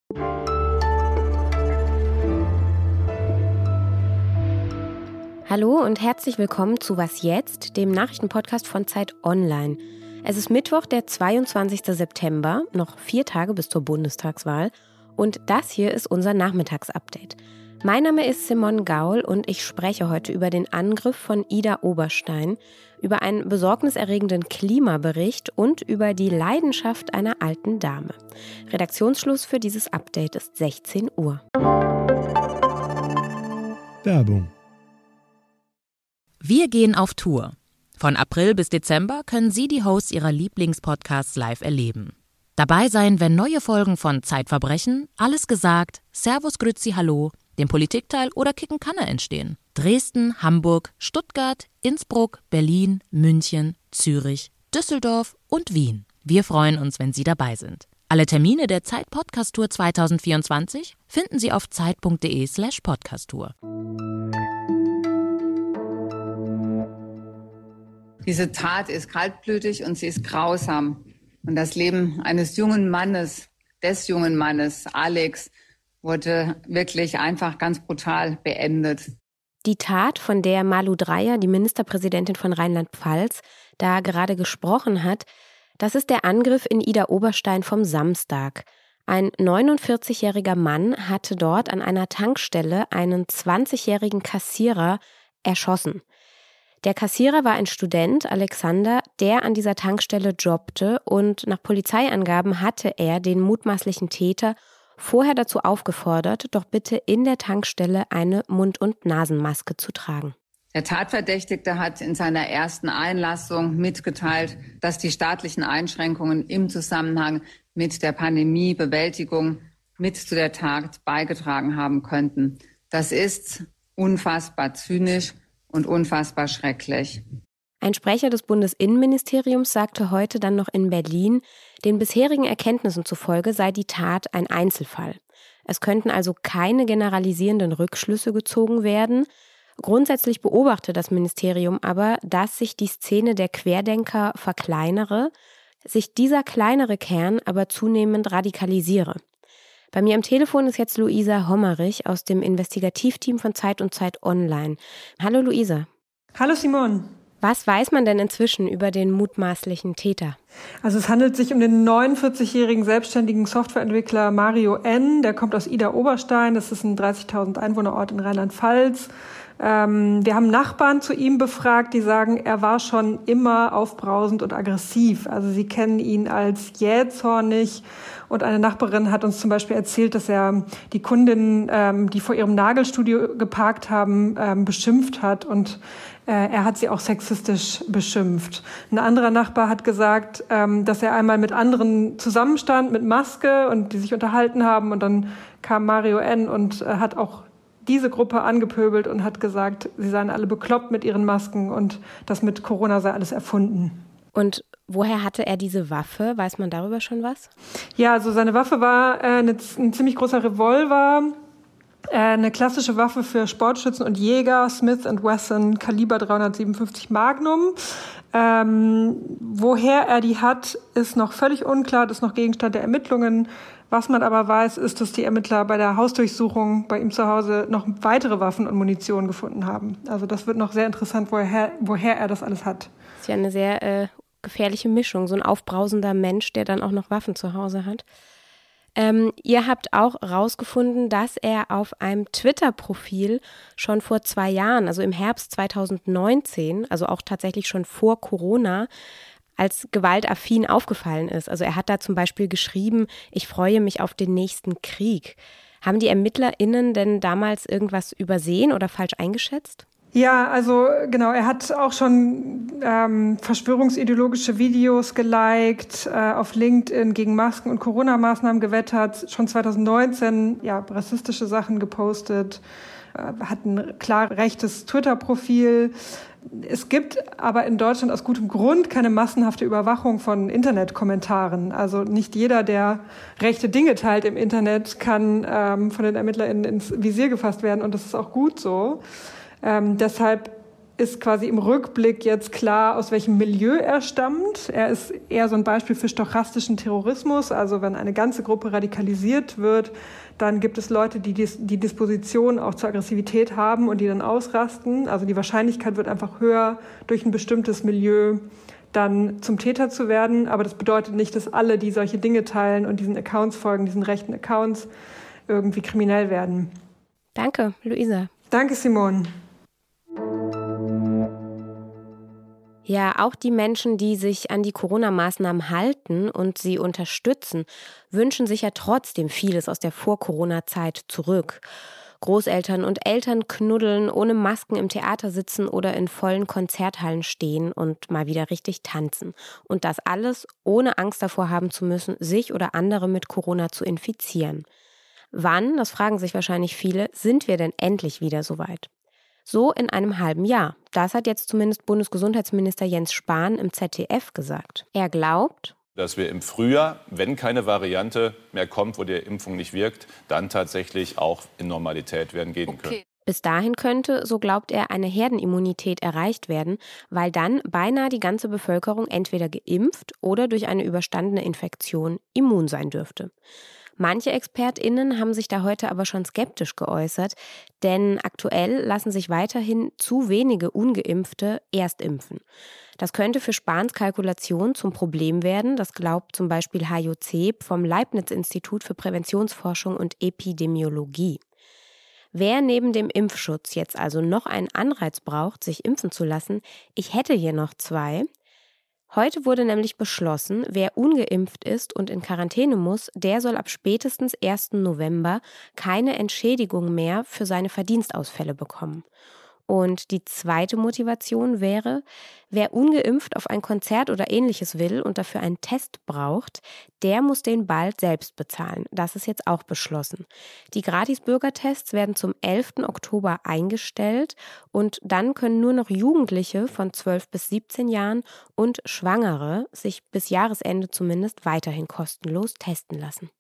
Hallo und herzlich willkommen zu Was jetzt, dem Nachrichtenpodcast von Zeit Online. Es ist Mittwoch, der 22. September, noch 4 Tage bis zur Bundestagswahl. Und das hier ist unser Nachmittagsupdate. Mein Name ist Simone Gaul und ich spreche heute über den Angriff von Ida Oberstein, über einen besorgniserregenden Klimabericht und über die Leidenschaft einer alten Dame. Redaktionsschluss für dieses Update ist 16 Uhr. Werbung. Wir gehen auf Tour. Von April bis Dezember können Sie die Hosts Ihrer Lieblingspodcasts live erleben. Dabei sein, wenn neue Folgen von Zeitverbrechen, Alles gesagt, Servus Grüezi Hallo, dem Politikteil oder Kicken Kanne entstehen. Dresden, Hamburg, Stuttgart, Innsbruck, Berlin, München, Zürich, Düsseldorf und Wien. Wir freuen uns, wenn Sie dabei sind. Alle Termine der Zeit-Podcast-Tour 2024 finden Sie auf zeit.de/podcasttour. Diese Tat ist kaltblütig und sie ist grausam. Und das Leben eines jungen Mannes, des jungen Mannes, Alex, wurde wirklich einfach ganz brutal beendet. Die Tat, von der Malu Dreyer, die Ministerpräsidentin von Rheinland-Pfalz, da gerade gesprochen hat, das ist der Angriff in Ida Oberstein vom Samstag. Ein 49-jähriger Mann hatte dort an einer Tankstelle einen 20-jährigen Kassierer erschossen. Der Kassierer war ein Student, Alexander, der an dieser Tankstelle jobbte und nach Polizeiangaben hatte er den mutmaßlichen Täter vorher dazu aufgefordert, doch bitte in der Tankstelle eine Mund- und Nasenmaske zu tragen. Der Tatverdächtigte hat in seiner ersten Einlassung mitgeteilt, dass die staatlichen Einschränkungen im Zusammenhang mit der Pandemiebewältigung mit zu der Tat beigetragen haben könnten. Das ist unfassbar zynisch und unfassbar schrecklich. Ein Sprecher des Bundesinnenministeriums sagte heute dann noch in Berlin, den bisherigen Erkenntnissen zufolge sei die Tat ein Einzelfall. Es könnten also keine generalisierenden Rückschlüsse gezogen werden. Grundsätzlich beobachte das Ministerium aber, dass sich die Szene der Querdenker verkleinere, sich dieser kleinere Kern aber zunehmend radikalisiere. Bei mir am Telefon ist jetzt Luisa Hommerich aus dem Investigativteam von Zeit und Zeit Online. Hallo Luisa. Hallo Simone. Was weiß man denn inzwischen über den mutmaßlichen Täter? Also es handelt sich um den 49-jährigen selbstständigen Softwareentwickler Mario N. Der kommt aus Ida Oberstein, das ist ein 30.000 Einwohnerort in Rheinland-Pfalz. Wir haben Nachbarn zu ihm befragt, die sagen, er war schon immer aufbrausend und aggressiv. Also sie kennen ihn als jähzornig. Und eine Nachbarin hat uns zum Beispiel erzählt, dass er die Kundinnen, die vor ihrem Nagelstudio geparkt haben, beschimpft hat. Und er hat sie auch sexistisch beschimpft. Ein anderer Nachbar hat gesagt, dass er einmal mit anderen zusammenstand mit Maske und die sich unterhalten haben. Und dann kam Mario N. und hat auch diese Gruppe angepöbelt und hat gesagt, sie seien alle bekloppt mit ihren Masken und das mit Corona sei alles erfunden. Und woher hatte er diese Waffe? Weiß man darüber schon was? Ja, also seine Waffe war ein ziemlich großer Revolver, eine klassische Waffe für Sportschützen und Jäger, Smith & Wesson, Kaliber 357 Magnum. Woher er die hat, ist noch völlig unklar, das ist noch Gegenstand der Ermittlungen. Was man aber weiß, ist, dass die Ermittler bei der Hausdurchsuchung bei ihm zu Hause noch weitere Waffen und Munition gefunden haben. Also das wird noch sehr interessant, woher er das alles hat. Das ist ja eine sehr gefährliche Mischung, so ein aufbrausender Mensch, der dann auch noch Waffen zu Hause hat. Ihr habt auch rausgefunden, dass er auf einem Twitter-Profil schon vor 2 Jahren, also im Herbst 2019, also auch tatsächlich schon vor Corona, als gewaltaffin aufgefallen ist. Also er hat da zum Beispiel geschrieben, ich freue mich auf den nächsten Krieg. Haben die ErmittlerInnen denn damals irgendwas übersehen oder falsch eingeschätzt? Ja, also genau, er hat auch schon verschwörungsideologische Videos geliked, auf LinkedIn gegen Masken- und Corona-Maßnahmen gewettert, schon 2019 rassistische Sachen gepostet, hat ein klar rechtes Twitter-Profil. Es gibt aber in Deutschland aus gutem Grund keine massenhafte Überwachung von Internetkommentaren. Also nicht jeder, der rechte Dinge teilt im Internet, kann von den ErmittlerInnen ins Visier gefasst werden und das ist auch gut so. Deshalb ist quasi im Rückblick jetzt klar, aus welchem Milieu er stammt. Er ist eher so ein Beispiel für stochastischen Terrorismus. Also wenn eine ganze Gruppe radikalisiert wird, dann gibt es Leute, die die Disposition auch zur Aggressivität haben und die dann ausrasten. Also die Wahrscheinlichkeit wird einfach höher, durch ein bestimmtes Milieu dann zum Täter zu werden. Aber das bedeutet nicht, dass alle, die solche Dinge teilen und diesen Accounts folgen, diesen rechten Accounts, irgendwie kriminell werden. Danke, Luisa. Danke, Simone. Ja, auch die Menschen, die sich an die Corona-Maßnahmen halten und sie unterstützen, wünschen sich ja trotzdem vieles aus der Vor-Corona-Zeit zurück. Großeltern und Eltern knuddeln, ohne Masken im Theater sitzen oder in vollen Konzerthallen stehen und mal wieder richtig tanzen. Und das alles ohne Angst davor haben zu müssen, sich oder andere mit Corona zu infizieren. Wann, das fragen sich wahrscheinlich viele, sind wir denn endlich wieder soweit? So in einem halben Jahr. Das hat jetzt zumindest Bundesgesundheitsminister Jens Spahn im ZDF gesagt. Er glaubt, dass wir im Frühjahr, wenn keine Variante mehr kommt, wo die Impfung nicht wirkt, dann tatsächlich auch in Normalität werden gehen können. Bis dahin könnte, so glaubt er, eine Herdenimmunität erreicht werden, weil dann beinahe die ganze Bevölkerung entweder geimpft oder durch eine überstandene Infektion immun sein dürfte. Manche ExpertInnen haben sich da heute aber schon skeptisch geäußert, denn aktuell lassen sich weiterhin zu wenige Ungeimpfte erst impfen. Das könnte für Spahns Kalkulation zum Problem werden, das glaubt zum Beispiel Hajo Zeb vom Leibniz-Institut für Präventionsforschung und Epidemiologie. Wer neben dem Impfschutz jetzt also noch einen Anreiz braucht, sich impfen zu lassen, ich hätte hier noch zwei. Heute wurde nämlich beschlossen, wer ungeimpft ist und in Quarantäne muss, der soll ab spätestens 1. November keine Entschädigung mehr für seine Verdienstausfälle bekommen. Und die zweite Motivation wäre, wer ungeimpft auf ein Konzert oder Ähnliches will und dafür einen Test braucht, der muss den bald selbst bezahlen. Das ist jetzt auch beschlossen. Die Gratis-Bürgertests werden zum 11. Oktober eingestellt und dann können nur noch Jugendliche von 12 bis 17 Jahren und Schwangere sich bis Jahresende zumindest weiterhin kostenlos testen lassen.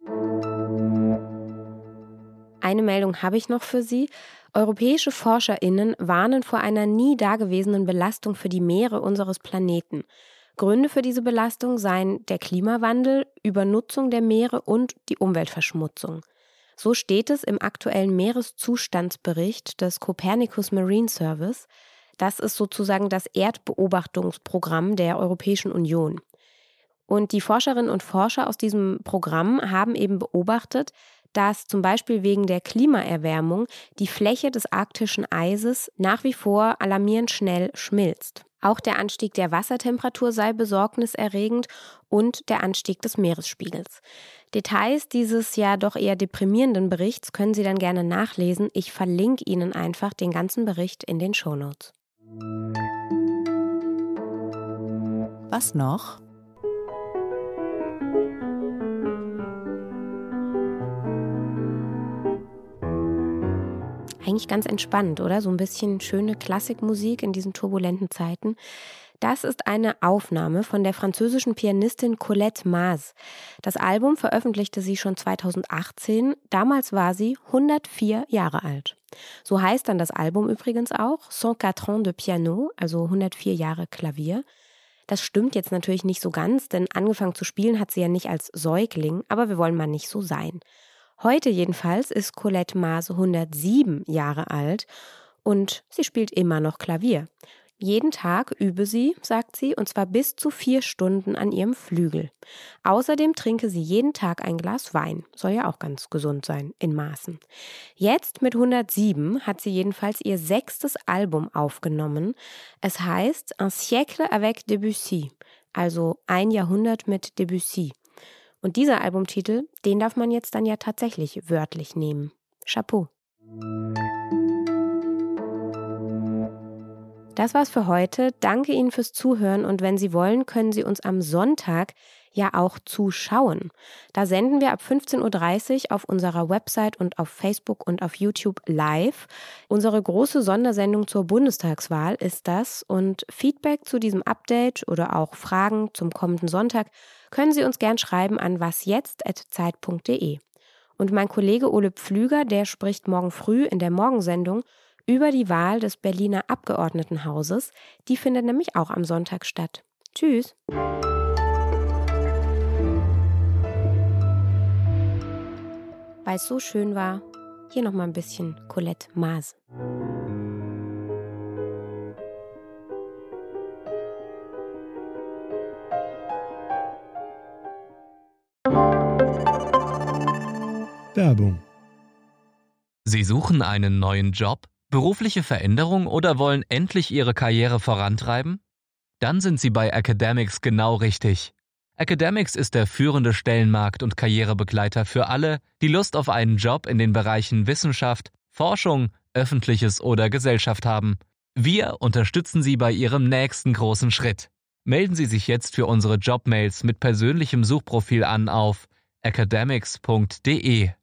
Eine Meldung habe ich noch für Sie. Europäische ForscherInnen warnen vor einer nie dagewesenen Belastung für die Meere unseres Planeten. Gründe für diese Belastung seien der Klimawandel, Übernutzung der Meere und die Umweltverschmutzung. So steht es im aktuellen Meereszustandsbericht des Copernicus Marine Service. Das ist sozusagen das Erdbeobachtungsprogramm der Europäischen Union. Und die Forscherinnen und Forscher aus diesem Programm haben eben beobachtet, dass zum Beispiel wegen der Klimaerwärmung die Fläche des arktischen Eises nach wie vor alarmierend schnell schmilzt. Auch der Anstieg der Wassertemperatur sei besorgniserregend und der Anstieg des Meeresspiegels. Details dieses ja doch eher deprimierenden Berichts können Sie dann gerne nachlesen. Ich verlinke Ihnen einfach den ganzen Bericht in den Shownotes. Was noch? Eigentlich ganz entspannt, oder? So ein bisschen schöne Klassikmusik in diesen turbulenten Zeiten. Das ist eine Aufnahme von der französischen Pianistin Colette Maz. Das Album veröffentlichte sie schon 2018. Damals war sie 104 Jahre alt. So heißt dann das Album übrigens auch, 104 ans de piano, also 104 Jahre Klavier. Das stimmt jetzt natürlich nicht so ganz, denn angefangen zu spielen hat sie ja nicht als Säugling, aber wir wollen mal nicht so sein. Heute jedenfalls ist Colette Maz 107 Jahre alt und sie spielt immer noch Klavier. Jeden Tag übe sie, sagt sie, und zwar bis zu 4 Stunden an ihrem Flügel. Außerdem trinke sie jeden Tag ein Glas Wein. Soll ja auch ganz gesund sein, in Maßen. Jetzt mit 107 hat sie jedenfalls ihr 6. Album aufgenommen. Es heißt Un siècle avec Debussy, also ein Jahrhundert mit Debussy. Und dieser Albumtitel, den darf man jetzt dann ja tatsächlich wörtlich nehmen. Chapeau. Das war's für heute. Danke Ihnen fürs Zuhören und wenn Sie wollen, können Sie uns am Sonntag ja auch zuschauen. Da senden wir ab 15.30 Uhr auf unserer Website und auf Facebook und auf YouTube live. Unsere große Sondersendung zur Bundestagswahl ist das und Feedback zu diesem Update oder auch Fragen zum kommenden Sonntag können Sie uns gern schreiben an wasjetzt@zeit.de. Und mein Kollege Ole Pflüger, der spricht morgen früh in der Morgensendung über die Wahl des Berliner Abgeordnetenhauses. Die findet nämlich auch am Sonntag statt. Tschüss! Weil es so schön war, hier nochmal ein bisschen Colette Maas. Werbung. Sie suchen einen neuen Job, berufliche Veränderung oder wollen endlich Ihre Karriere vorantreiben? Dann sind Sie bei Academics genau richtig. Academics ist der führende Stellenmarkt- und Karrierebegleiter für alle, die Lust auf einen Job in den Bereichen Wissenschaft, Forschung, Öffentliches oder Gesellschaft haben. Wir unterstützen Sie bei Ihrem nächsten großen Schritt. Melden Sie sich jetzt für unsere Jobmails mit persönlichem Suchprofil an auf academics.de.